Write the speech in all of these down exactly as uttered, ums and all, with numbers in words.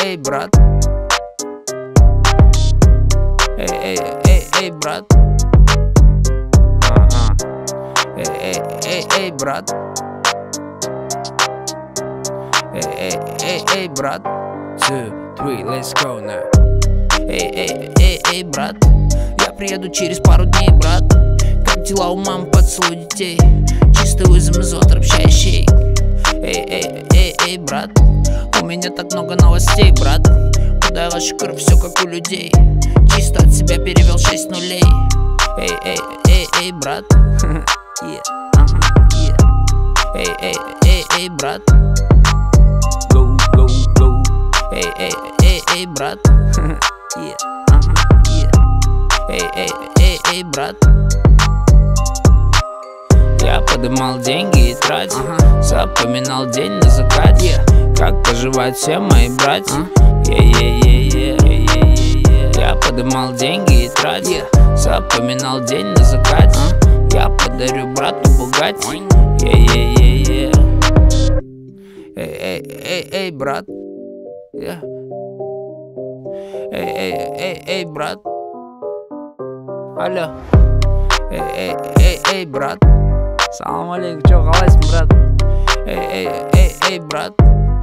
эй, брат. Эй, эй, эй, эй, брат. Ага. Эй, эй, эй, эй, брат. Эй, эй, эй, эй, брат. Two, three, let's go now. Эй, эй, эй, эй, брат. Я приеду через пару дней, брат. Как дела у мам, поцелуй детей. Чистый вызов из общающий. Эй, эй, эй, эй, брат. У меня так много новостей, брат. Куда я вашу кровь, все как у людей. Чисто от себя перевел шесть нулей. Эй, эй, эй, эй, брат. Эй, эй, эй, эй, брат. Go, go, go. Эй, эй, эй, эй, брат. Эй, эй, эй, эй, брат. Я подымал деньги и тратил, ага. Запоминал день на закате, yeah. Как поживают все мои братья, uh. yeah, yeah, yeah, yeah, yeah, yeah, yeah. Я подымал деньги и тратил, yeah. Запоминал день на закате, uh. Я подарю брату Бугатти, yeah, yeah, yeah, yeah. Эй, эй, эй, эй, брат, yeah. Эй, эй, эй, эй, брат. Алло. Эй, эй, эй, эй, брат. Салам алейкум, чё, қалайсың, брат? Эй, эй, эй, эй, брат.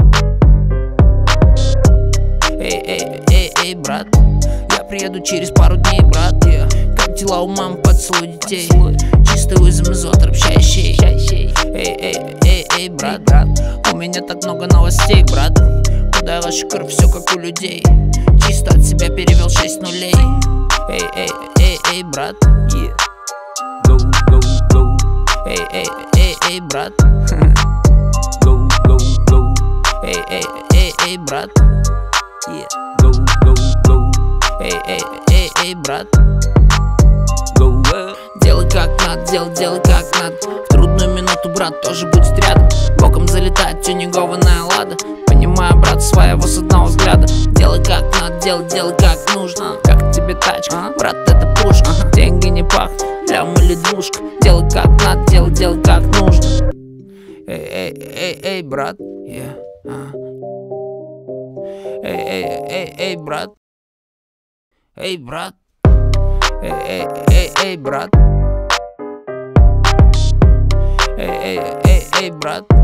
Эй, эй, эй, эй, брат. Я приеду через пару дней, брат. Yeah. Как дела у мам, поцелуй детей. Чистый вызов из общающий. Эй, эй, эй, эй, брат, брат. У меня так много новостей, брат. Куда я вашу кровь, все как у людей. Чисто от себя перевел шесть нулей. Эй, эй, эй, эй, брат. Yeah. Go, go, go. Эй, эй, эй, эй, брат. Go, go, go. Эй, эй, эй, эй, брат. Yeah. Go, go, go. Эй, эй, эй, эй, брат. Go, go. Делай как надо, делай, делай как надо. В трудную минуту брат тоже будет рядом. Боком залетает тюнингованная лада. Понимаю, брат, своего с одного взгляда. Делай как надо, делай, делай как нужно. Как тебе тачка, брат, это пушка. Деньги не пахнут, лям или двушка. Делай как надо, делай, делай как нужно. Эй, эй, эй, эй, брат. Yeah. Uh. Эй, эй, эй, эй, брат. Эй, брат. Эй, эй, эй, эй, брат. Эй, эй, эй, эй, брат.